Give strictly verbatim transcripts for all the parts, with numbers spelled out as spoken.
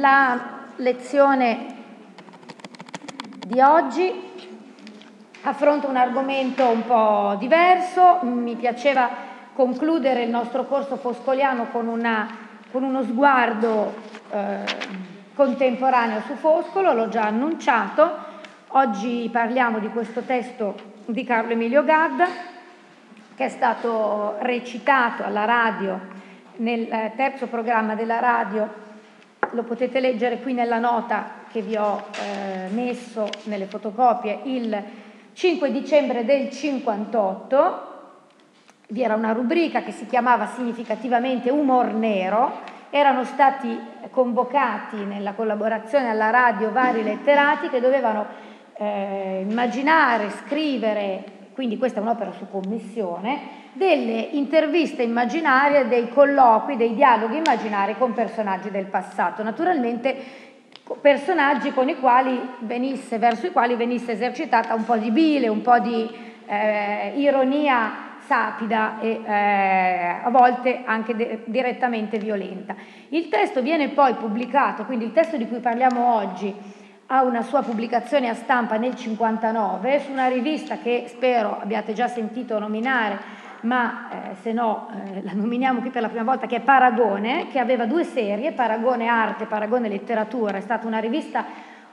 La lezione di oggi affronta un argomento un po' diverso. Mi piaceva concludere il nostro corso foscoliano con, una, con uno sguardo eh, contemporaneo su Foscolo, l'ho già annunciato. Oggi parliamo di questo testo di Carlo Emilio Gadda, che è stato recitato alla radio nel terzo programma della radio. Lo potete leggere qui nella nota che vi ho eh, messo nelle fotocopie. Il cinque dicembre del cinquantotto vi era una rubrica che si chiamava significativamente Umor Nero. Erano stati convocati nella collaborazione alla radio vari letterati che dovevano eh, immaginare, scrivere, quindi questa è un'opera su commissione, delle interviste immaginarie, dei colloqui, dei dialoghi immaginari con personaggi del passato. Naturalmente personaggi con i quali venisse, verso i quali venisse esercitata un po' di bile, un po' di eh, ironia sapida e eh, a volte anche de- direttamente violenta. Il testo viene poi pubblicato, quindi il testo di cui parliamo oggi ha una sua pubblicazione a stampa nel cinquantanove su una rivista che spero abbiate già sentito nominare, ma eh, se no eh, la nominiamo qui per la prima volta, che è Paragone, che aveva due serie, Paragone Arte, Paragone Letteratura. È stata una rivista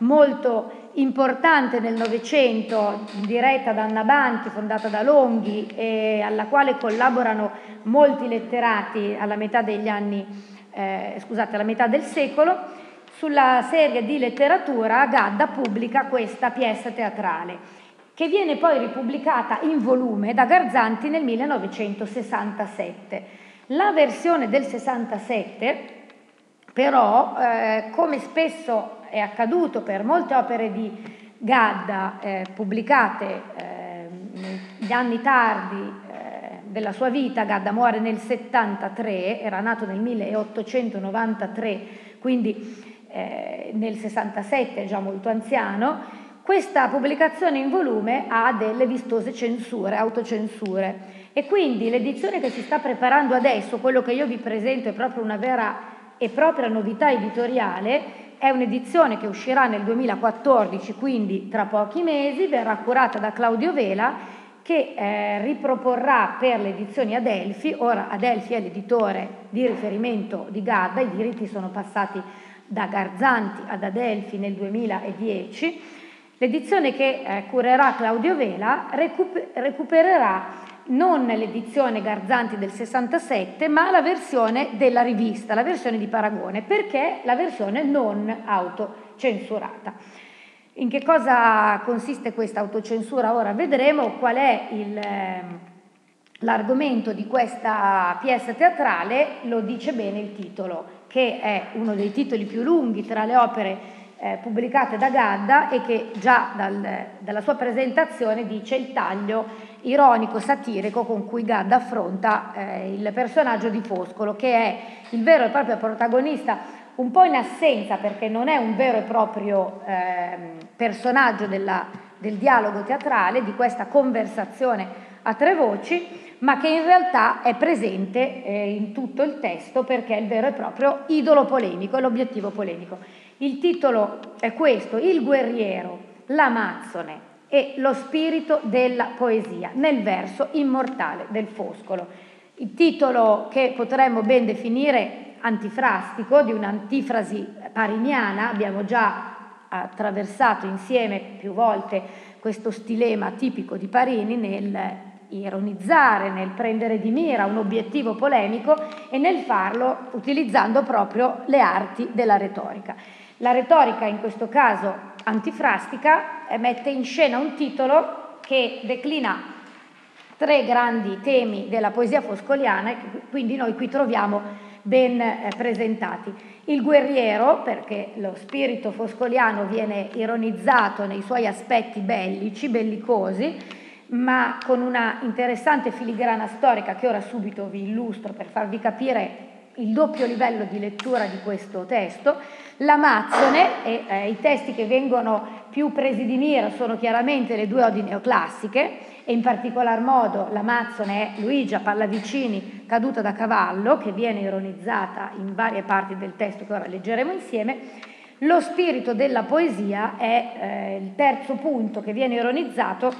molto importante nel Novecento, diretta da Anna Banti, fondata da Longhi, e alla quale collaborano molti letterati alla metà degli anni, eh, scusate, alla metà del secolo. Sulla serie di letteratura Gadda pubblica questa pièce teatrale, che viene poi ripubblicata in volume da Garzanti nel millenovecentosessantasette. La versione del sessantasette, però, eh, come spesso è accaduto per molte opere di Gadda eh, pubblicate eh, negli anni tardi eh, della sua vita, Gadda muore nel settantatré, era nato nel milleottocentonovantatré, quindi eh, nel sessantasette è già molto anziano. Questa pubblicazione in volume ha delle vistose censure, autocensure, e quindi l'edizione che si sta preparando adesso, quello che io vi presento è proprio una vera e propria novità editoriale. È un'edizione che uscirà nel duemilaquattordici, quindi tra pochi mesi, verrà curata da Claudio Vela, che eh, riproporrà per le edizioni Adelphi. Ora Adelphi è l'editore di riferimento di Gadda, i diritti sono passati da Garzanti ad Adelphi nel duemiladieci. L'edizione che eh, curerà Claudio Vela recuper- recupererà non l'edizione Garzanti del sessantasette, ma la versione della rivista, la versione di Paragone, perché la versione non autocensurata. In che cosa consiste questa autocensura? Ora vedremo. Qual è il, eh, l'argomento di questa pièce teatrale. Lo dice bene il titolo, che è uno dei titoli più lunghi tra le opere eh, pubblicate da Gadda, e che già dal, dalla sua presentazione dice il taglio ironico, satirico con cui Gadda affronta eh, il personaggio di Foscolo, che è il vero e proprio protagonista, un po' in assenza perché non è un vero e proprio eh, personaggio della, del dialogo teatrale, di questa conversazione a tre voci, ma che in realtà è presente eh, in tutto il testo, perché è il vero e proprio idolo polemico, è l'obiettivo polemico. Il titolo è questo: Il guerriero, l'Amazzone e lo spirito della poesia nel verso immortale del Foscolo. Il titolo che potremmo ben definire antifrastico, di un'antifrasi pariniana. Abbiamo già attraversato insieme più volte questo stilema tipico di Parini nel ironizzare, nel prendere di mira un obiettivo polemico e nel farlo utilizzando proprio le arti della retorica. La retorica, in questo caso antifrastica, mette in scena un titolo che declina tre grandi temi della poesia foscoliana, e quindi noi qui troviamo ben eh, presentati. Il guerriero, perché lo spirito foscoliano viene ironizzato nei suoi aspetti bellici, bellicosi, ma con una interessante filigrana storica che ora subito vi illustro per farvi capire il doppio livello di lettura di questo testo. L'Amazzone, e eh, i testi che vengono più presi di mira sono chiaramente le due odi neoclassiche, e in particolar modo l'amazzone è Luigia Pallavicini caduta da cavallo, che viene ironizzata in varie parti del testo che ora leggeremo insieme. Lo spirito della poesia è eh, il terzo punto che viene ironizzato,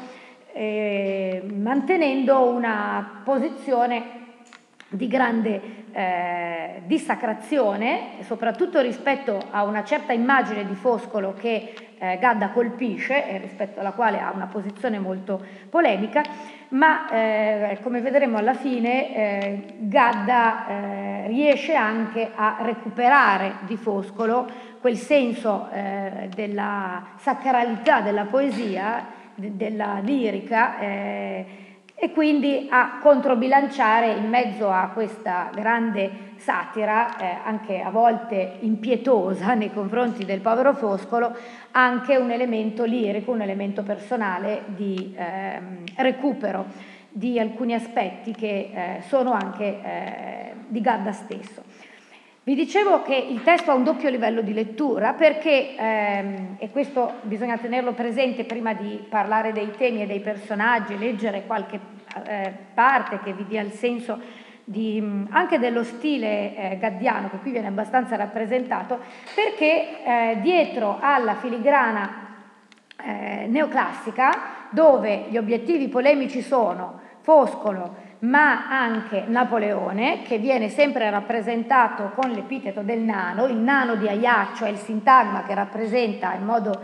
eh, mantenendo una posizione di grande eh, dissacrazione, soprattutto rispetto a una certa immagine di Foscolo che eh, Gadda colpisce e rispetto alla quale ha una posizione molto polemica, ma eh, come vedremo alla fine eh, Gadda eh, riesce anche a recuperare di Foscolo quel senso eh, della sacralità della poesia, de- della lirica, eh, e quindi a controbilanciare in mezzo a questa grande satira, eh, anche a volte impietosa nei confronti del povero Foscolo, anche un elemento lirico, un elemento personale di ehm, recupero di alcuni aspetti che eh, sono anche eh, di Gadda stesso. Vi dicevo che il testo ha un doppio livello di lettura perché, ehm, e questo bisogna tenerlo presente prima di parlare dei temi e dei personaggi, leggere qualche eh, parte che vi dia il senso di, anche dello stile eh, gaddiano, che qui viene abbastanza rappresentato, perché eh, dietro alla filigrana eh, neoclassica, dove gli obiettivi polemici sono Foscolo, ma anche Napoleone, che viene sempre rappresentato con l'epiteto del nano, il nano di Ajaccio è il sintagma che rappresenta in modo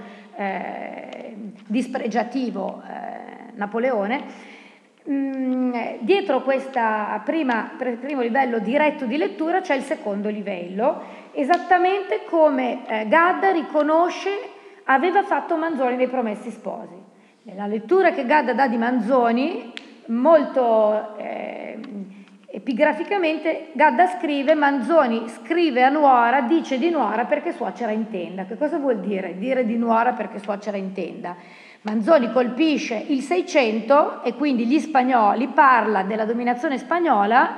eh, dispregiativo eh, Napoleone. Mm, dietro questo primo livello diretto di lettura c'è il secondo livello, esattamente come eh, Gadda riconosce aveva fatto Manzoni nei Promessi Sposi. Nella lettura che Gadda dà di Manzoni, molto eh, epigraficamente, Gadda scrive: Manzoni scrive a nuora, dice di nuora perché suocera intenda. Che cosa vuol dire? Dire di nuora perché suocera intenda. Manzoni colpisce il Seicento e quindi gli spagnoli, parla della dominazione spagnola,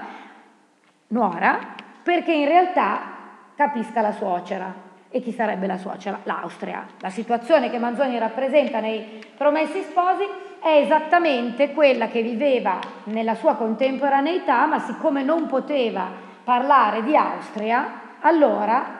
nuora, perché in realtà capisca la suocera. E chi sarebbe la suocera? L'Austria. La situazione che Manzoni rappresenta nei Promessi Sposi è esattamente quella che viveva nella sua contemporaneità, ma siccome non poteva parlare di Austria, allora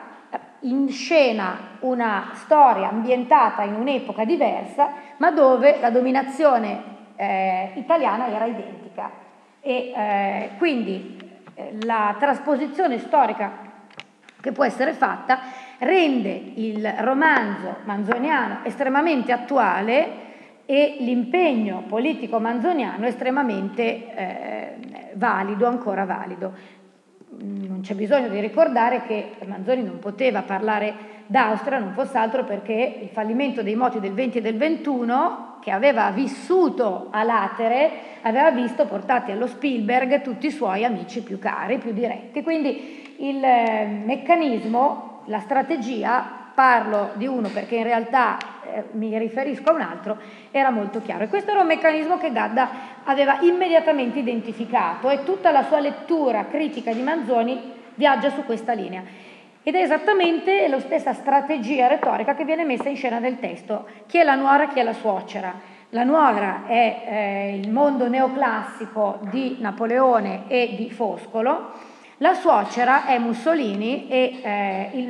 inscena una storia ambientata in un'epoca diversa, ma dove la dominazione eh, italiana era identica. E eh, quindi eh, la trasposizione storica che può essere fatta rende il romanzo manzoniano estremamente attuale e l'impegno politico manzoniano estremamente eh, valido, ancora valido. Non c'è bisogno di ricordare che Manzoni non poteva parlare d'Austria, non fosse altro perché il fallimento dei moti del venti e del ventuno, che aveva vissuto a latere, aveva visto portati allo Spielberg tutti i suoi amici più cari, più diretti. Quindi il eh, meccanismo, la strategia, parlo di uno perché in realtà eh, mi riferisco a un altro, era molto chiaro. E questo era un meccanismo che Gadda aveva immediatamente identificato e tutta la sua lettura critica di Manzoni viaggia su questa linea. Ed è esattamente la stessa strategia retorica che viene messa in scena nel testo. Chi è la nuora, chi è la suocera? La nuora è eh, il mondo neoclassico di Napoleone e di Foscolo, la suocera è Mussolini e eh, il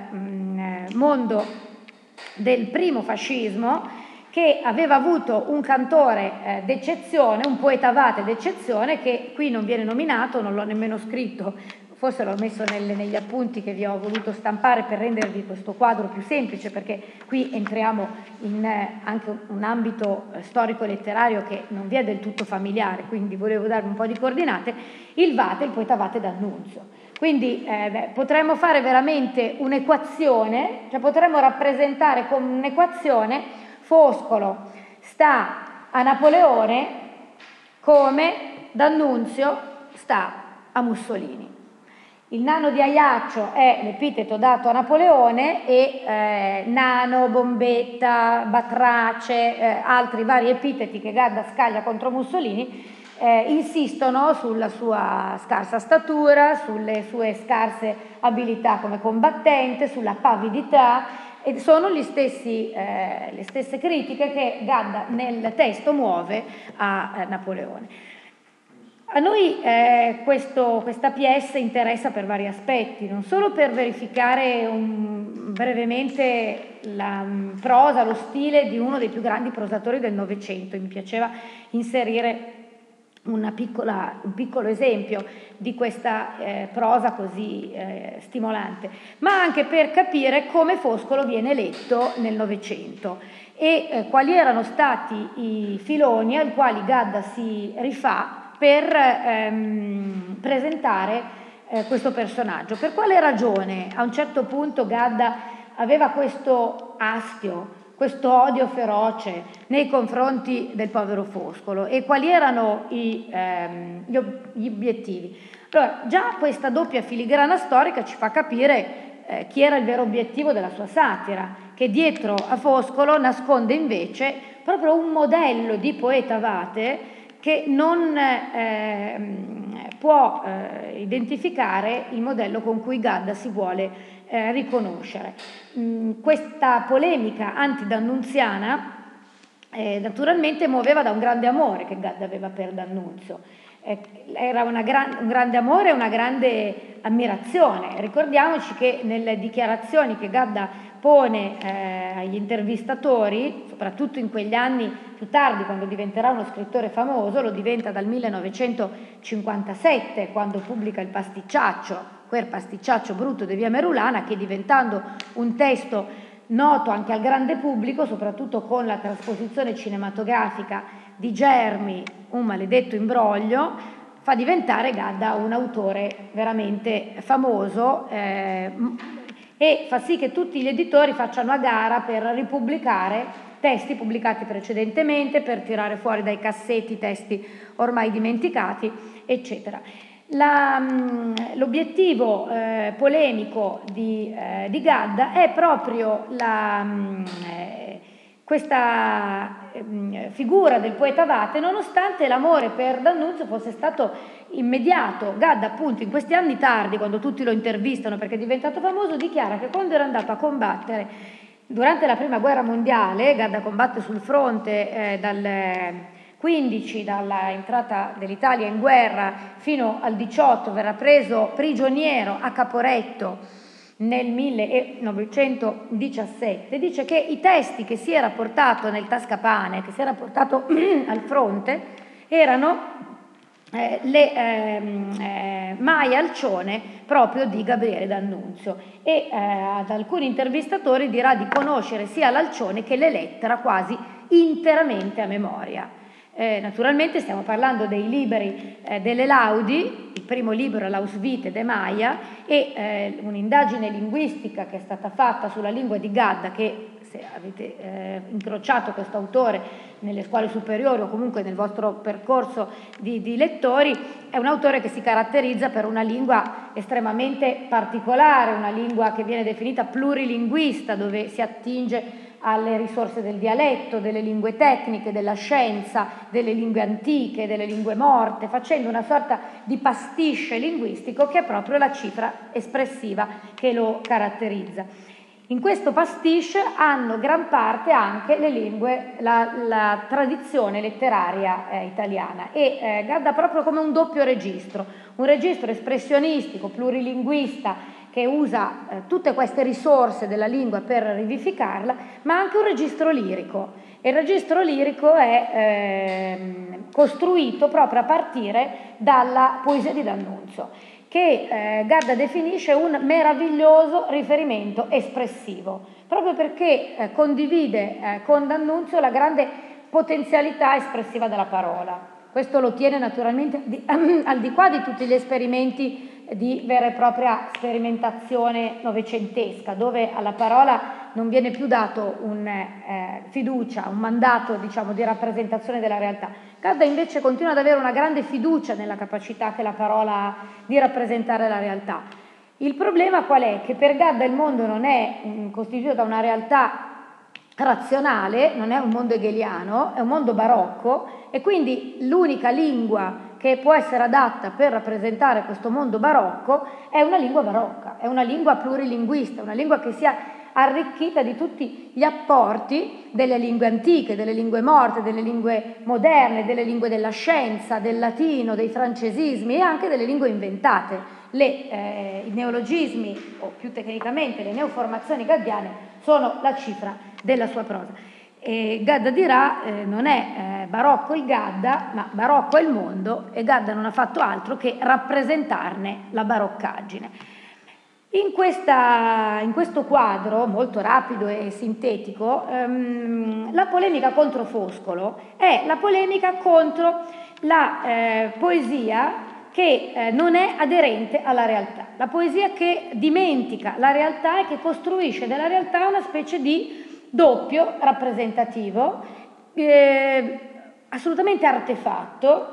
mh, mondo del primo fascismo, che aveva avuto un cantore eh, d'eccezione, un poeta abate d'eccezione, che qui non viene nominato, non l'ho nemmeno scritto, forse l'ho messo nelle, negli appunti che vi ho voluto stampare per rendervi questo quadro più semplice, perché qui entriamo in eh, anche un ambito eh, storico-letterario che non vi è del tutto familiare, quindi volevo darvi un po' di coordinate. Il Vate, il poeta Vate d'Annunzio. Quindi eh, beh, potremmo fare veramente un'equazione, cioè potremmo rappresentare con un'equazione Foscolo sta a Napoleone come D'Annunzio sta a Mussolini. Il nano di Ajaccio è l'epiteto dato a Napoleone e eh, nano, bombetta, batrace, eh, altri vari epiteti che Gadda scaglia contro Mussolini eh, insistono sulla sua scarsa statura, sulle sue scarse abilità come combattente, sulla pavidità, e sono gli stessi, eh, le stesse critiche che Gadda nel testo muove a, a Napoleone. A noi eh, questo, questa pièce interessa per vari aspetti, non solo per verificare un, brevemente la um, prosa, lo stile di uno dei più grandi prosatori del Novecento. Mi piaceva inserire una piccola, un piccolo esempio di questa eh, prosa così eh, stimolante, ma anche per capire come Foscolo viene letto nel Novecento e eh, quali erano stati i filoni ai quali Gadda si rifà per ehm, presentare eh, questo personaggio. Per quale ragione a un certo punto Gadda aveva questo astio, questo odio feroce nei confronti del povero Foscolo e quali erano i, ehm, gli, ob- gli obiettivi? Allora, già questa doppia filigrana storica ci fa capire eh, chi era il vero obiettivo della sua satira, che dietro a Foscolo nasconde invece proprio un modello di poeta Vate che non eh, può eh, identificare il modello con cui Gadda si vuole eh, riconoscere. Mm, questa polemica antidannunziana eh, naturalmente muoveva da un grande amore che Gadda aveva per D'Annunzio. Eh, era una gran, un grande amore e una grande ammirazione. Ricordiamoci che nelle dichiarazioni che Gadda pone eh, agli intervistatori, soprattutto in quegli anni più tardi, quando diventerà uno scrittore famoso, lo diventa dal millenovecentocinquantasette, quando pubblica il pasticciaccio, quel pasticciaccio brutto di Via Merulana, che diventando un testo noto anche al grande pubblico, soprattutto con la trasposizione cinematografica di Germi, Un maledetto imbroglio, fa diventare Gadda un autore veramente famoso eh, e fa sì che tutti gli editori facciano a gara per ripubblicare testi pubblicati precedentemente, per tirare fuori dai cassetti testi ormai dimenticati, eccetera. La, l'obiettivo eh, polemico di, eh, di Gadda è proprio la, eh, questa eh, figura del poeta Vate, nonostante l'amore per D'Annunzio fosse stato immediato. Gadda, appunto, in questi anni tardi, quando tutti lo intervistano perché è diventato famoso, dichiara che quando era andato a combattere durante la prima guerra mondiale, Gadda combatte sul fronte eh, dal quindici, dalla entrata dell'Italia in guerra fino al diciotto, verrà preso prigioniero a Caporetto nel millenovecentodiciassette, dice che i testi che si era portato nel tascapane, che si era portato al fronte, erano eh, le ehm, eh, Mai Alcione proprio di Gabriele D'Annunzio e eh, ad alcuni intervistatori dirà di conoscere sia l'Alcione che le lettere quasi interamente a memoria. Eh, naturalmente stiamo parlando dei libri eh, delle Laudi, il primo libro Laus Vitae de Maia e eh, un'indagine linguistica che è stata fatta sulla lingua di Gadda, che se avete eh, incrociato questo autore nelle scuole superiori o comunque nel vostro percorso di, di lettori, è un autore che si caratterizza per una lingua estremamente particolare, una lingua che viene definita plurilinguista, dove si attinge alle risorse del dialetto, delle lingue tecniche, della scienza, delle lingue antiche, delle lingue morte, facendo una sorta di pasticcio linguistico che è proprio la cifra espressiva che lo caratterizza. In questo pasticcio hanno gran parte anche le lingue, la, la tradizione letteraria eh, italiana e eh, Gadda proprio come un doppio registro, un registro espressionistico, plurilinguista, che usa eh, tutte queste risorse della lingua per rivivificarla, ma anche un registro lirico. E il registro lirico è eh, costruito proprio a partire dalla poesia di D'Annunzio, che eh, Gadda definisce un meraviglioso riferimento espressivo, proprio perché eh, condivide eh, con D'Annunzio la grande potenzialità espressiva della parola. Questo lo tiene naturalmente di, al di qua di tutti gli esperimenti di vera e propria sperimentazione novecentesca, dove alla parola non viene più dato un eh, fiducia, un mandato, diciamo, di rappresentazione della realtà. Gadda invece continua ad avere una grande fiducia nella capacità che la parola ha di rappresentare la realtà. Il problema qual è? Che per Gadda il mondo non è mh, costituito da una realtà razionale, non è un mondo hegeliano, è un mondo barocco e quindi l'unica lingua che può essere adatta per rappresentare questo mondo barocco è una lingua barocca, è una lingua plurilinguista, una lingua che sia arricchita di tutti gli apporti delle lingue antiche, delle lingue morte, delle lingue moderne, delle lingue della scienza, del latino, dei francesismi e anche delle lingue inventate. Le, eh, I neologismi, o più tecnicamente le neoformazioni gaddiane, sono la cifra della sua prosa. E Gadda dirà, eh, non è eh, barocco il Gadda, ma barocco è il mondo, e Gadda non ha fatto altro che rappresentarne la baroccaggine. In, questa, in questo quadro, molto rapido e sintetico, ehm, la polemica contro Foscolo è la polemica contro la eh, poesia che eh, non è aderente alla realtà, la poesia che dimentica la realtà e che costruisce della realtà una specie di doppio rappresentativo, eh, assolutamente artefatto,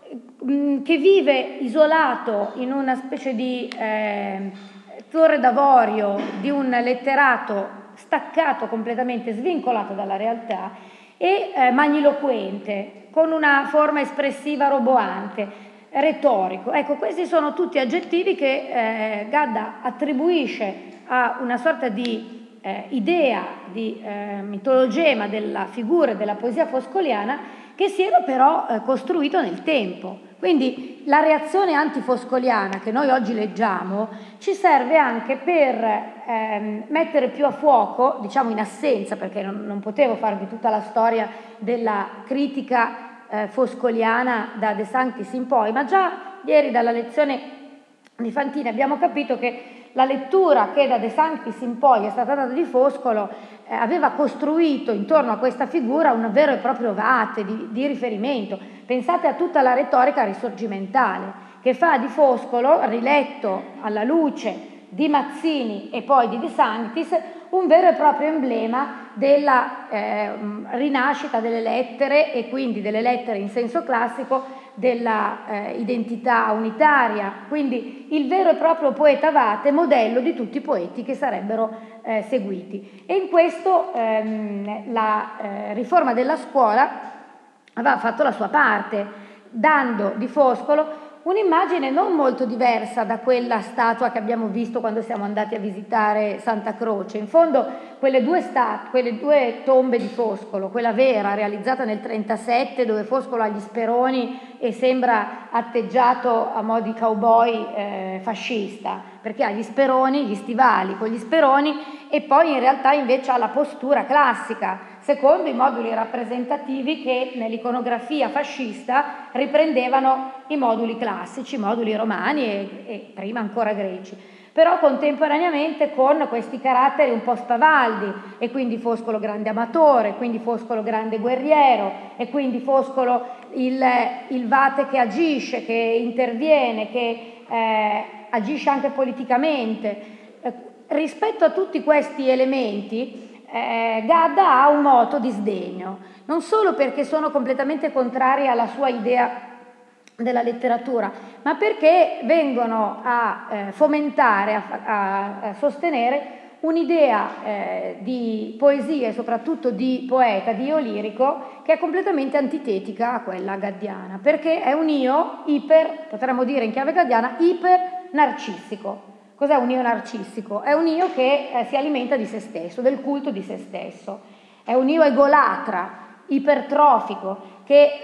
mh, che vive isolato in una specie di eh, torre d'avorio di un letterato staccato completamente, svincolato dalla realtà e eh, magniloquente, con una forma espressiva roboante, retorico. Ecco, questi sono tutti aggettivi che eh, Gadda attribuisce a una sorta di eh, idea, di eh, mitologema della figura e della poesia foscoliana che si era però eh, costruito nel tempo. Quindi la reazione antifoscoliana che noi oggi leggiamo ci serve anche per ehm, mettere più a fuoco, diciamo in assenza, perché non, non potevo farvi tutta la storia della critica Eh, foscoliana da De Sanctis in poi, ma già ieri dalla lezione di Fantini abbiamo capito che la lettura che da De Sanctis in poi è stata data di Foscolo eh, aveva costruito intorno a questa figura un vero e proprio vate di, di riferimento. Pensate a tutta la retorica risorgimentale che fa di Foscolo, riletto alla luce di Mazzini e poi di De Sanctis, un vero e proprio emblema della eh, rinascita delle lettere e quindi delle lettere in senso classico, della eh, identità unitaria, quindi il vero e proprio poeta vate, modello di tutti i poeti che sarebbero eh, seguiti. E in questo ehm, la eh, riforma della scuola aveva fatto la sua parte, dando di Foscolo un'immagine non molto diversa da quella statua che abbiamo visto quando siamo andati a visitare Santa Croce. In fondo quelle due, stat- quelle due tombe di Foscolo, quella vera realizzata nel trentasette dove Foscolo ha gli speroni e sembra atteggiato a mo' di cowboy eh, fascista, perché ha gli speroni, gli stivali con gli speroni e poi in realtà invece ha la postura classica, secondo i moduli rappresentativi che nell'iconografia fascista riprendevano i moduli classici, i moduli romani e, e prima ancora greci, però contemporaneamente con questi caratteri un po' spavaldi, e quindi Foscolo grande amatore, quindi Foscolo grande guerriero, e quindi Foscolo il, il vate che agisce, che interviene, che eh, agisce anche politicamente. Eh, rispetto a tutti questi elementi Eh, Gadda ha un moto di sdegno, non solo perché sono completamente contrari alla sua idea della letteratura, ma perché vengono a eh, fomentare, a, a, a sostenere un'idea eh, di poesia e soprattutto di poeta, di io lirico, che è completamente antitetica a quella gaddiana, perché è un io iper, potremmo dire in chiave gaddiana, iper narcissico. Cos'è un io narcissico? È un io che eh, si alimenta di se stesso, del culto di se stesso. È un io egolatra, ipertrofico, che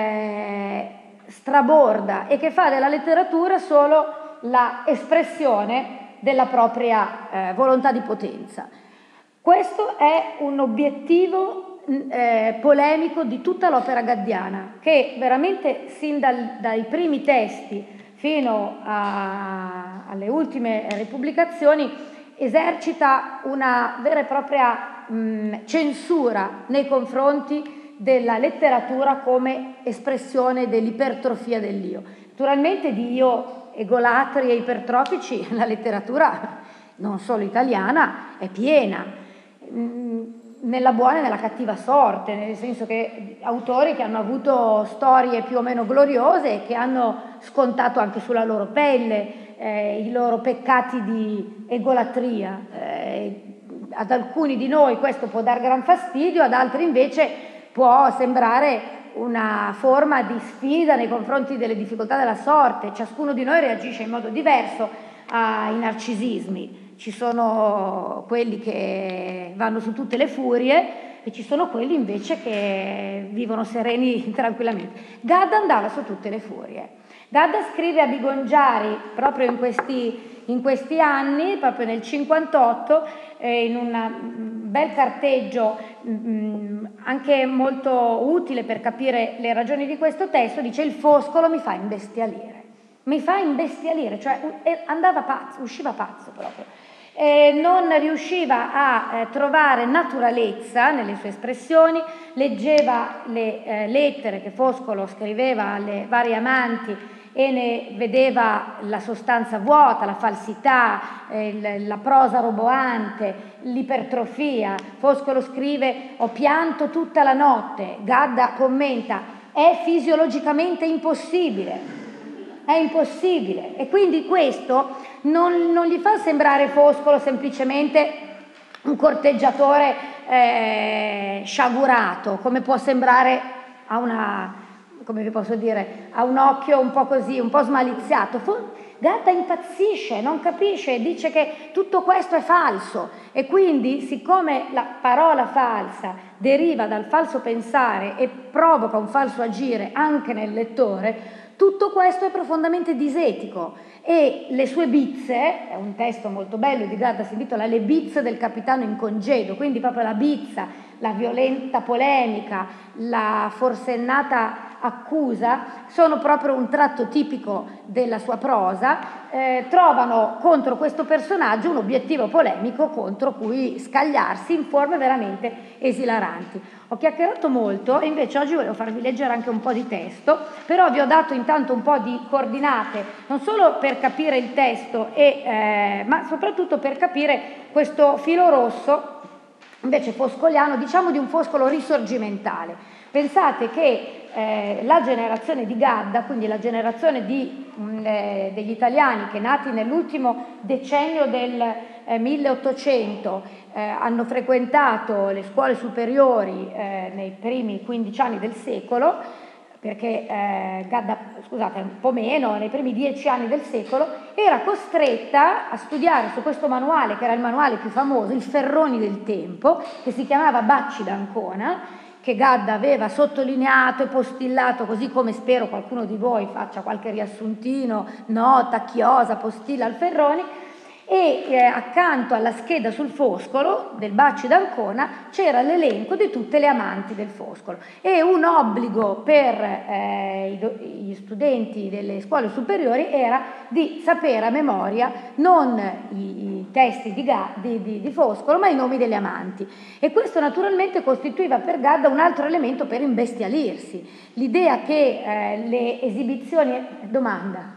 eh, straborda e che fa della letteratura solo l'espressione della propria eh, volontà di potenza. Questo è un obiettivo eh, polemico di tutta l'opera gaddiana, che veramente sin dal, dai primi testi fino a, alle ultime ripubblicazioni esercita una vera e propria mh, censura nei confronti della letteratura come espressione dell'ipertrofia dell'io. Naturalmente di io egolatri e ipertrofici la letteratura, non solo italiana, è piena, mh, nella buona e nella cattiva sorte, nel senso che autori che hanno avuto storie più o meno gloriose e che hanno scontato anche sulla loro pelle eh, i loro peccati di egolatria. Eh, ad alcuni di noi questo può dar gran fastidio, ad altri invece può sembrare una forma di sfida nei confronti delle difficoltà della sorte. Ciascuno di noi reagisce in modo diverso ai narcisismi. ci sono quelli che vanno su tutte le furie e ci sono quelli invece che vivono sereni tranquillamente. Gadda andava su tutte le furie. Gadda scrive a Bigongiari proprio in questi, in questi anni, proprio nel cinquantotto, eh, in un bel carteggio mh, anche molto utile per capire le ragioni di questo testo, dice: il foscolo mi fa imbestialire, mi fa imbestialire, cioè andava pazzo, usciva pazzo proprio. Eh, non riusciva a eh, trovare naturalezza nelle sue espressioni, leggeva le eh, lettere che Foscolo scriveva alle varie amanti e ne vedeva la sostanza vuota, la falsità, eh, il, la prosa roboante, l'ipertrofia. Foscolo scrive: ho pianto tutta la notte. Gadda commenta: è fisiologicamente impossibile. È impossibile, e quindi questo non, non gli fa sembrare Foscolo semplicemente un corteggiatore eh, sciagurato, come può sembrare a una, come vi posso dire, a un occhio un po' così, un po' smaliziato. Gadda impazzisce, non capisce, dice che tutto questo è falso, e quindi, siccome la parola falsa deriva dal falso pensare e provoca un falso agire anche nel lettore, tutto questo è profondamente disetico, e le sue bizze, è un testo molto bello di Gadda, si intitola Le bizze del capitano in congedo, quindi proprio la bizza, la violenta polemica, la forsennata accusa sono proprio un tratto tipico della sua prosa. Eh, trovano contro questo personaggio un obiettivo polemico contro cui scagliarsi in forme veramente esilaranti. Ho chiacchierato molto e invece oggi volevo farvi leggere anche un po' di testo, però vi ho dato intanto un po' di coordinate, non solo per capire il testo, e, eh, ma soprattutto per capire questo filo rosso invece foscoliano, diciamo di un Foscolo risorgimentale. Pensate che eh, la generazione di Gadda, quindi la generazione di, mh, eh, degli italiani che nati nell'ultimo decennio del eh, milleottocento eh, hanno frequentato le scuole superiori eh, nei primi quindici anni del secolo, perché eh, Gadda, scusate, un po' meno, nei primi dieci anni del secolo, era costretta a studiare su questo manuale, che era il manuale più famoso, il Ferroni del tempo, che si chiamava Bacci d'Ancona, che Gadda aveva sottolineato e postillato, così come spero qualcuno di voi faccia qualche riassuntino, nota, chiosa, postilla al Ferroni, e eh, accanto alla scheda sul Foscolo del Bacci d'Ancona c'era l'elenco di tutte le amanti del Foscolo, e un obbligo per eh, i, gli studenti delle scuole superiori era di sapere a memoria non i, i testi di, di, di, di Foscolo, ma i nomi delle amanti, e questo naturalmente costituiva per Gadda un altro elemento per imbestialirsi, l'idea che eh, le esibizioni... Domanda?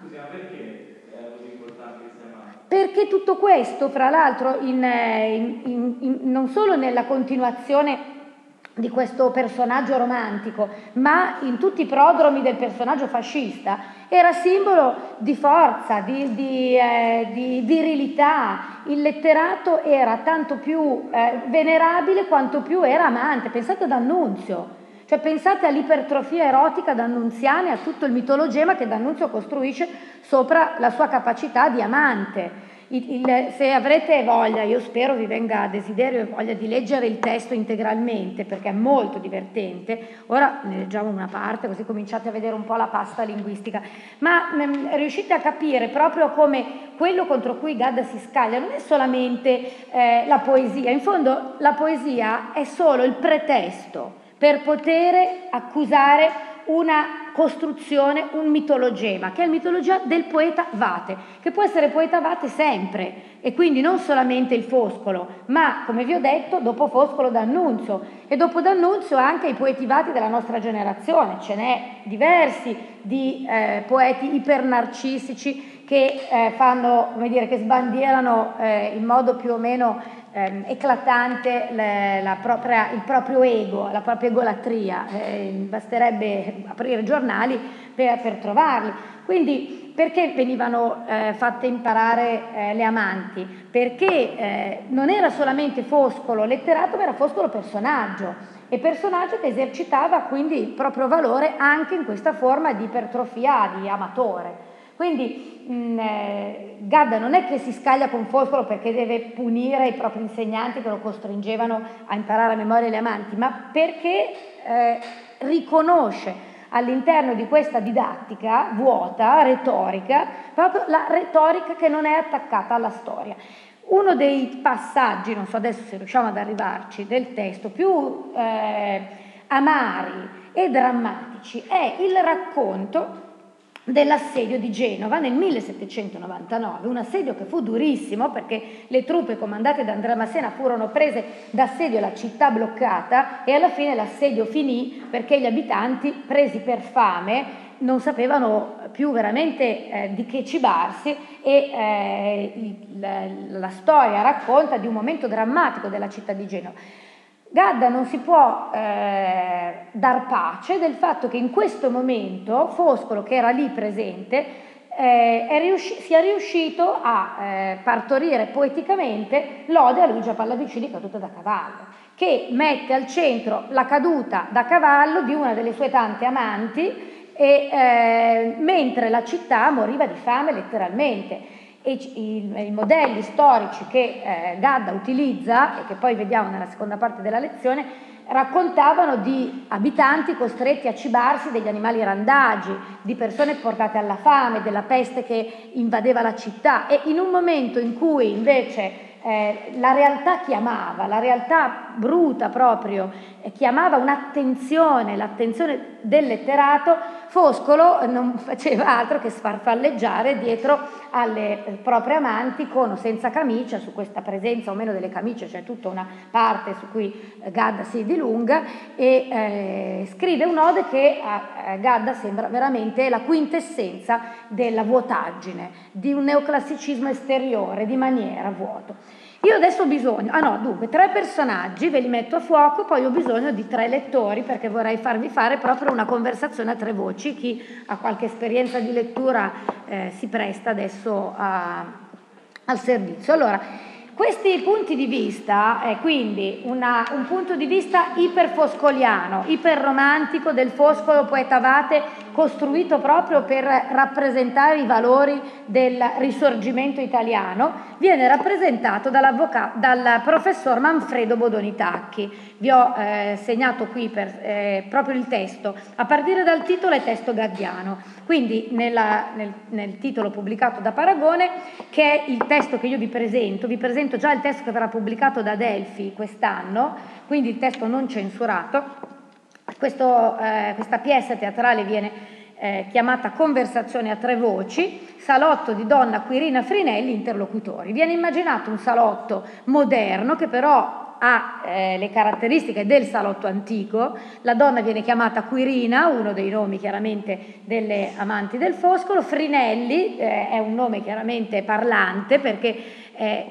Perché tutto questo, fra l'altro, in, in, in, in, non solo nella continuazione di questo personaggio romantico, ma in tutti i prodromi del personaggio fascista, era simbolo di forza, di, di, eh, di virilità. Il letterato era tanto più eh, venerabile quanto più era amante. Pensate ad D'Annunzio. Cioè pensate all'ipertrofia erotica d'Annunziana e a tutto il mitologema che D'Annunzio costruisce sopra la sua capacità di amante. Il, il, se avrete voglia, io spero vi venga desiderio e voglia di leggere il testo integralmente, perché è molto divertente. Ora ne leggiamo una parte, così cominciate a vedere un po' la pasta linguistica, ma mh, riuscite a capire proprio come quello contro cui Gadda si scaglia non è solamente eh, la poesia. In fondo la poesia è solo il pretesto per poter accusare una costruzione, un mitologema, che è il mitologema del poeta Vate, che può essere poeta Vate sempre, e quindi non solamente il Foscolo, ma, come vi ho detto, dopo Foscolo D'Annunzio, e dopo D'Annunzio anche i poeti Vati della nostra generazione. Ce n'è diversi di eh, poeti ipernarcissici che eh, fanno, come dire, che sbandierano eh, in modo più o meno Eh, eclatante le, la propria, il proprio ego, la propria egolatria, eh, basterebbe aprire i giornali per, per trovarli. Quindi perché venivano eh, fatte imparare eh, le amanti? Perché eh, non era solamente Foscolo letterato, ma era Foscolo personaggio, e personaggio che esercitava quindi il proprio valore anche in questa forma di ipertrofia di amatore. Quindi mh, eh, Gadda non è che si scaglia con Foscolo perché deve punire i propri insegnanti che lo costringevano a imparare a memoria le amanti, ma perché eh, riconosce all'interno di questa didattica vuota, retorica, proprio la retorica che non è attaccata alla storia. Uno dei passaggi, non so adesso se riusciamo ad arrivarci, del testo più eh, amari e drammatici è il racconto dell'assedio di Genova nel millesettecentonovantanove, un assedio che fu durissimo perché le truppe comandate da Andrea Massena furono prese d'assedio e la città bloccata, e alla fine l'assedio finì perché gli abitanti, presi per fame, non sapevano più veramente eh, di che cibarsi, e eh, il, la, la storia racconta di un momento drammatico della città di Genova. Gadda non si può eh, dar pace del fatto che in questo momento Foscolo, che era lì presente, eh, è riusci- sia riuscito a eh, partorire poeticamente l'ode a Luigia Pallavicini caduta da cavallo, che mette al centro la caduta da cavallo di una delle sue tante amanti, e, eh, mentre la città moriva di fame letteralmente. E i, i modelli storici che eh, Gadda utilizza, e che poi vediamo nella seconda parte della lezione, raccontavano di abitanti costretti a cibarsi degli animali randagi, di persone portate alla fame, della peste che invadeva la città, e in un momento in cui invece eh, la realtà chiamava, la realtà bruta proprio, eh, chiamava un'attenzione, l'attenzione del letterato, Foscolo non faceva altro che sfarfalleggiare dietro alle proprie amanti con o senza camicia. Su questa presenza o meno delle camicie c'è tutta una parte su cui Gadda si dilunga, e eh, scrive un'ode che a Gadda sembra veramente la quintessenza della vuotaggine, di un neoclassicismo esteriore, di maniera, vuoto. Io adesso ho bisogno, ah no, dunque, tre personaggi, ve li metto a fuoco, poi ho bisogno di tre lettori perché vorrei farvi fare proprio una conversazione a tre voci. Chi ha qualche esperienza di lettura eh, si presta adesso a, al servizio. Allora, questi punti di vista, è quindi una, un punto di vista iperfoscoliano, iperromantico del Foscolo poeta Abate, costruito proprio per rappresentare i valori del risorgimento italiano, viene rappresentato dal professor Manfredo Bodonitacchi. Vi ho eh, segnato qui per, eh, proprio il testo, a partire dal titolo è testo gaddiano, quindi nella, nel, nel titolo pubblicato da Paragone, che è il testo che io vi presento, vi presento già il testo che verrà pubblicato da Adelphi quest'anno, quindi il testo non censurato. Questo, eh, questa pièce teatrale viene eh, chiamata Conversazione a tre voci, salotto di Donna Quirina Frinelli, interlocutori. Viene immaginato un salotto moderno che però ha eh, le caratteristiche del salotto antico. La donna viene chiamata Quirina, uno dei nomi chiaramente delle amanti del Foscolo. Frinelli eh, è un nome chiaramente parlante perché è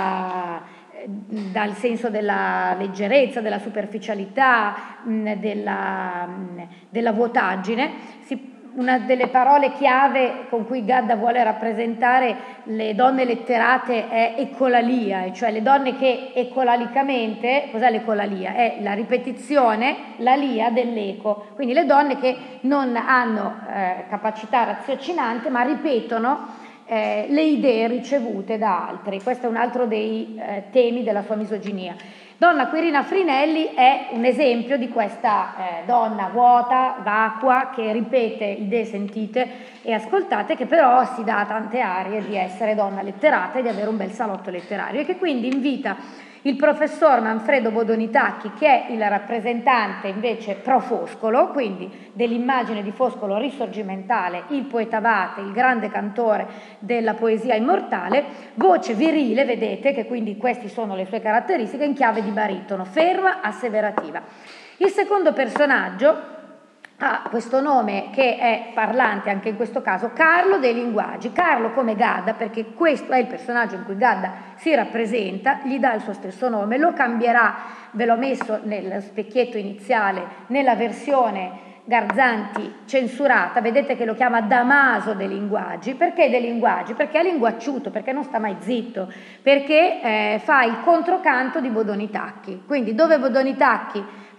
la... dal senso della leggerezza, della superficialità, mh, della, mh, della vuotaggine. Si, una delle parole chiave con cui Gadda vuole rappresentare le donne letterate è ecolalia, cioè le donne che ecolalicamente, cos'è l'ecolalia? È la ripetizione, la lia dell'eco, quindi le donne che non hanno eh, capacità raziocinante ma ripetono Eh, le idee ricevute da altri. Questo è un altro dei eh, temi della sua misoginia. Donna Quirina Frinelli è un esempio di questa eh, donna vuota, vacua, che ripete idee sentite e ascoltate, che però si dà tante arie di essere donna letterata e di avere un bel salotto letterario, e che quindi invita il professor Manfredo Bodonitacchi, che è il rappresentante invece pro Foscolo, quindi dell'immagine di Foscolo risorgimentale, il poeta Abate, il grande cantore della poesia immortale, voce virile, vedete che quindi queste sono le sue caratteristiche, in chiave di baritono, ferma, asseverativa. Il secondo personaggio ha questo nome che è parlante anche in questo caso, Carlo dei linguaggi. Carlo come Gadda, perché questo è il personaggio in cui Gadda si rappresenta, gli dà il suo stesso nome, lo cambierà, ve l'ho messo nel specchietto iniziale, nella versione Garzanti censurata, vedete che lo chiama Damaso dei linguaggi. Perché dei linguaggi? Perché è linguacciuto, perché non sta mai zitto, perché eh, fa il controcanto di Bodonitacchi. Quindi dove Bodonitacchi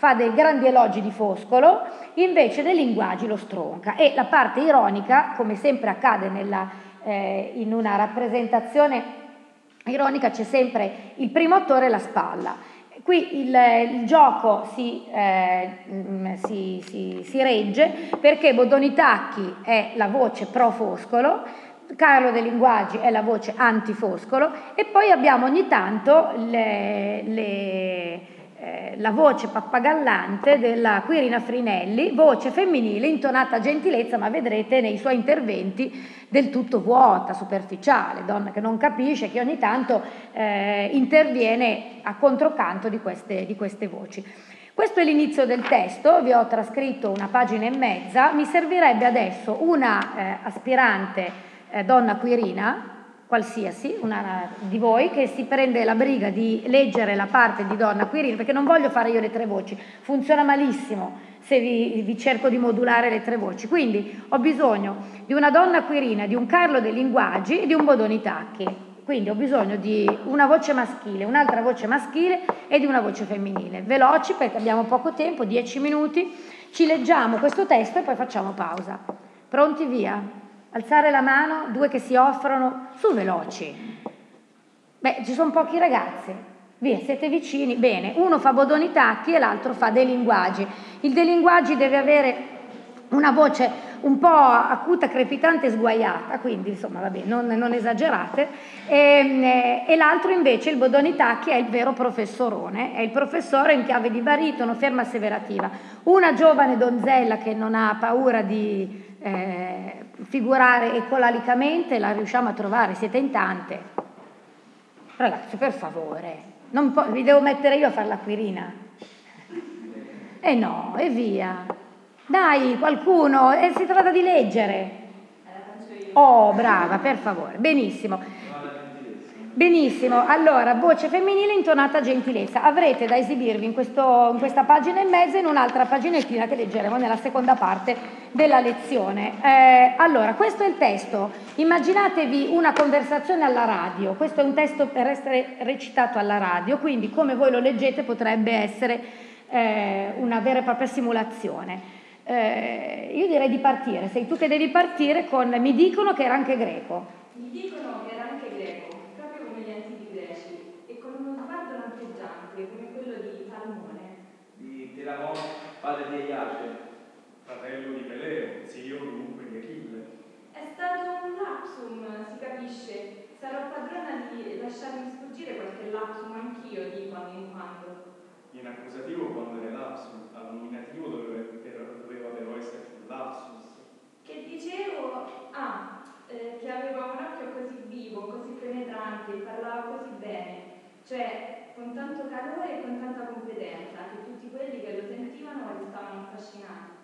fa dei grandi elogi di Foscolo, invece dei linguaggi lo stronca, e la parte ironica, come sempre accade nella, eh, in una rappresentazione ironica, c'è sempre il primo attore e la spalla. Qui il, il gioco si, eh, si, si, si regge perché Bordoni Tacchi è la voce pro Foscolo, Carlo De Linguaggi è la voce anti-Foscolo, e poi abbiamo ogni tanto le, le, eh, la voce pappagallante della Quirina Frinelli, voce femminile intonata a gentilezza, ma vedrete nei suoi interventi del tutto vuota, superficiale, donna che non capisce, che ogni tanto eh, interviene a controcanto di queste, di queste voci. Questo è l'inizio del testo, vi ho trascritto una pagina e mezza, mi servirebbe adesso una eh, aspirante eh, donna Quirina, qualsiasi, una di voi, che si prende la briga di leggere la parte di donna Quirina, perché non voglio fare io le tre voci, funziona malissimo se vi, vi cerco di modulare le tre voci, quindi ho bisogno di una donna Quirina, di un Carlo De Linguaggi e di un Bordoni Tacchi. Quindi ho bisogno di una voce maschile, un'altra voce maschile e di una voce femminile. Veloci perché abbiamo poco tempo, dieci minuti, ci leggiamo questo testo e poi facciamo pausa. Pronti, via? Alzare la mano, due che si offrono, su veloci. Beh, ci sono pochi ragazzi. Via, siete vicini? Bene, uno fa Bordoni Tacchi e l'altro fa De Linguaggi. Il De Linguaggi deve avere una voce un po' acuta, crepitante e sguaiata, quindi insomma vabbè, non, non esagerate, e, e l'altro invece, il Bordoni Tacchi, è il vero professorone, è il professore in chiave di baritono, ferma asseverativa, una giovane donzella che non ha paura di eh, figurare ecolalicamente, la riusciamo a trovare, siete in tante. Ragazzi, per favore, non po- vi devo mettere io a fare la Quirina? E no, e via. Dai, qualcuno, eh, si tratta di leggere. Oh, brava, per favore. Benissimo. Benissimo, allora, voce femminile intonata a gentilezza. Avrete da esibirvi in, questo, in questa pagina e mezza e in un'altra paginettina che leggeremo nella seconda parte della lezione. Eh, allora, questo è il testo. Immaginatevi una conversazione alla radio. Questo è un testo per essere recitato alla radio, quindi come voi lo leggete potrebbe essere eh, una vera e propria simulazione. Eh, io direi di partire, sei tu che devi partire con mi dicono che era anche greco. Mi dicono che era anche greco, proprio come gli antichi greci, e con uno sguardo lampeggiante come quello di Talmone. Di Telamone, padre di Aiace, fratello di Peleo, zio dunque di Achille. È stato un lapsum, si capisce. Sarò padrona di lasciarmi sfuggire qualche lapsum anch'io di quando in quando. In accusativo quando era lapsum, al nominativo doveva, doveva però essere lapsus. Che dicevo? Ah, eh, che aveva un occhio così vivo, così penetrante, parlava così bene, cioè con tanto calore e con tanta competenza, che tutti quelli che lo sentivano restavano affascinati.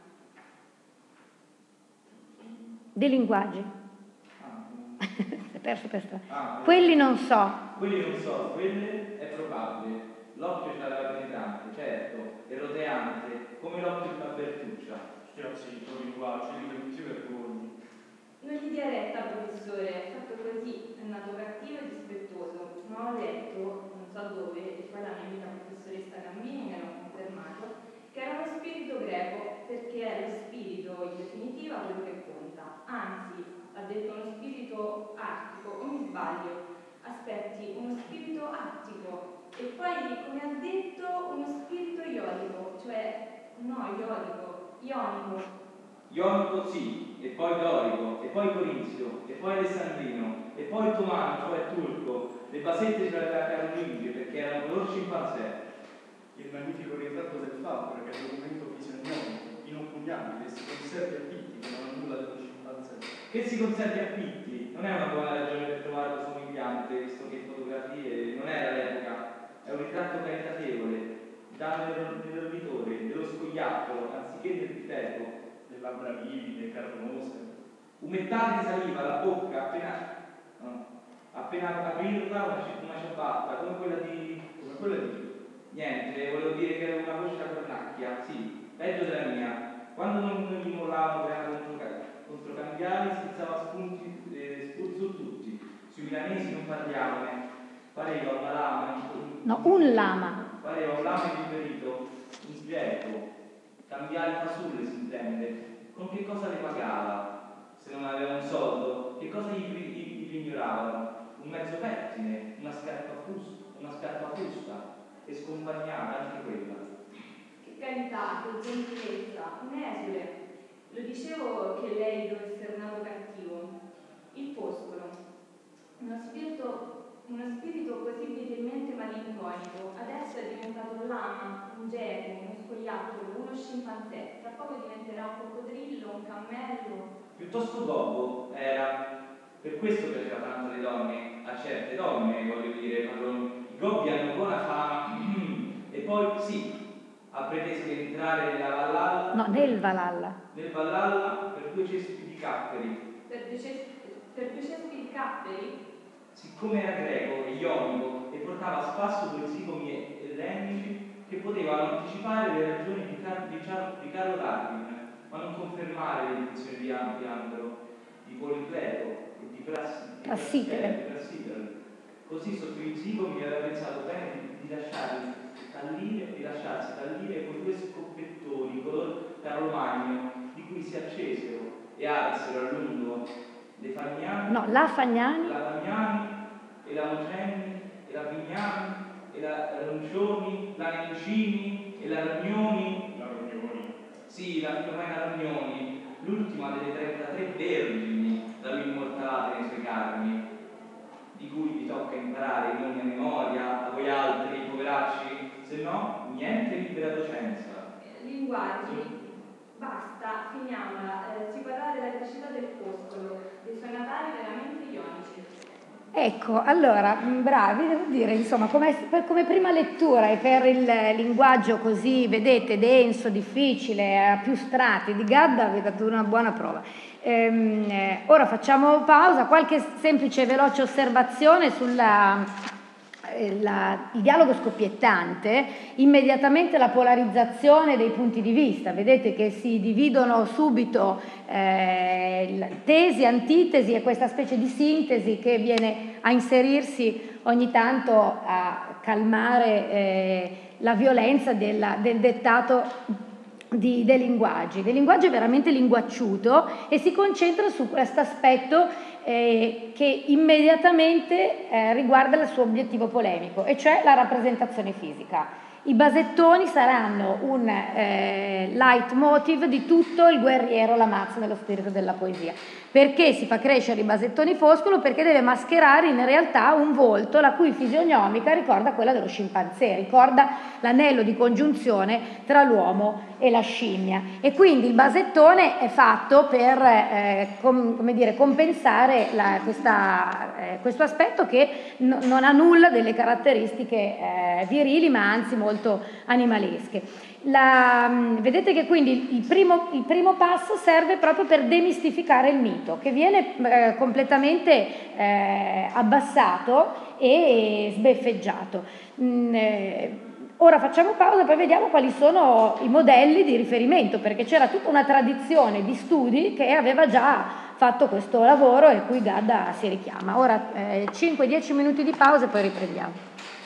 Dei linguaggi. ah, Sei perso per strada. ah, Quelli non so. quelli non so, quelle è probabile. L'occhio ce l'aveva penetrante, certo, e roteante, come l'occhio di una Bertuccia. Stia zitto, linguaggio, di non ti vergogni. Non gli dia retta, professore, è fatto così, è nato cattivo e dispettoso, ma ho letto, non so dove, e poi la mia amica professoressa Gambini me l'ha confermato, che era uno spirito greco, perché è lo spirito, in definitiva, quello che conta. Anzi, ha detto uno spirito artico, o mi sbaglio? Aspetti, uno spirito attico. E poi, come ha detto, uno spirito ionico, cioè, no, ionico, ionico. Ionico sì, e poi dorico, e poi corinzio, e poi alessandrino, e poi ottomano, cioè turco. Le basette ce l'aveva carolingie perché era un color scimpanzé. Il magnifico ritratto del fabbro, che è un documento fisionomico, inoppugnabile, si conservi a Pitti, che non ha nulla dello scimpanzé. Che si conservi a Pitti non è una buona ragione per trovarlo somigliante, visto che fotografie non era l'epoca. È un ritratto caritatevole, dato nell'ormitore, dello scoiattolo, anziché del ripeto. Le labbra livide, carnose. Umettate di saliva la bocca, appena, no, appena aprirla una, una ciabatta, come quella di... Come quella di... Niente, volevo dire che era una voce da cornacchia, sì, peggio della mia. Quando non, non gli mollavano grana contro, contro cambiali, schizzava spunti, eh, spunti su tutti. Sui milanesi non parliamone. pareva una lama, No, un lama. Pareva un lama indifferito, inspieto, cambiare fasulle si intende. Con che cosa le pagava? Se non aveva un soldo, che cosa gli, gli, gli ignoravano? Un mezzo pettine, una scarpa fusta, una scarpa fusta, e scompagnata anche quella. Che carità, che gentilezza, un'esule. Lo dicevo che lei dovesse essere un nato cattivo. Il foscolo, uno spirito, uno spirito così visibilmente malinconico, adesso è diventato un lama, un geco, uno scoiattolo, uno scimpanzé, tra poco diventerà un coccodrillo, un cammello. Piuttosto gobbo era, per questo piaceva tanto alle donne, a certe donne, voglio dire, parlo, i gobbi hanno buona fama, e poi sì, ha preteso di entrare nella Valhalla. No, nel Valhalla. Nel Valhalla per due cespi di capperi. Per due cespi, per due cespi di capperi? Siccome era greco e ionico e portava a spasso due zigomi ellenici che potevano anticipare le ragioni di, Car- di, Char- di Carlo Darwin, ma non confermare le intenzioni di Andro, di Policleto e di Prassitele. Così sotto i zigomi aveva pensato bene di, di lasciarli tallire, di lasciarsi tallire con due scoppettoni color Carlo Magno, di cui si accesero e arsero a lungo le Fagnani, No, la Fagnani, la Fagnani e la Mocenni e la Vignani e la Roncioni, la Nencini e la Rognoni. La Rognoni. Sì, la Filomena Rognoni, l'ultima delle trentatré vergini da lui immortalate nei suoi carni, di cui vi tocca imparare i nomi a memoria, a voi altri, poveracci, se no niente libera docenza. Linguaggi. Basta, finiamola. Eh, ci parla dell'elettricità del foscolo, dei suoi natali veramente ionici. ecco, allora, bravi, devo dire, insomma, come, per, come prima lettura e per il linguaggio così, vedete, denso, difficile, a più strati di Gadda, avete dato una buona prova. Ehm, eh, ora facciamo pausa, qualche semplice e veloce osservazione sulla... La, il dialogo scoppiettante, immediatamente la polarizzazione dei punti di vista, vedete che si dividono subito eh, tesi, antitesi e questa specie di sintesi che viene a inserirsi ogni tanto a calmare eh, la violenza della, del dettato di, dei linguaggi. Del linguaggio è veramente linguacciuto e si concentra su questo aspetto Eh, che immediatamente eh, riguarda il suo obiettivo polemico, e cioè la rappresentazione fisica. I basettoni saranno un eh, leitmotiv di tutto il guerriero Lamazza nello spirito della poesia. Perché si fa crescere i basettoni foscolo? Perché deve mascherare in realtà un volto la cui fisionomica ricorda quella dello scimpanzé, ricorda l'anello di congiunzione tra l'uomo e la scimmia, e quindi il basettone è fatto per eh, com, come dire, compensare la, questa, eh, questo aspetto che no, non ha nulla delle caratteristiche eh, virili, ma anzi molto animalesche. La, vedete che quindi il primo, il primo passo serve proprio per demistificare il mito, che viene eh, completamente eh, abbassato e sbeffeggiato. Mm, eh, ora facciamo pausa, poi vediamo quali sono i modelli di riferimento, perché c'era tutta una tradizione di studi che aveva già fatto questo lavoro e cui Gadda si richiama. Ora eh, cinque dieci minuti di pausa e poi riprendiamo.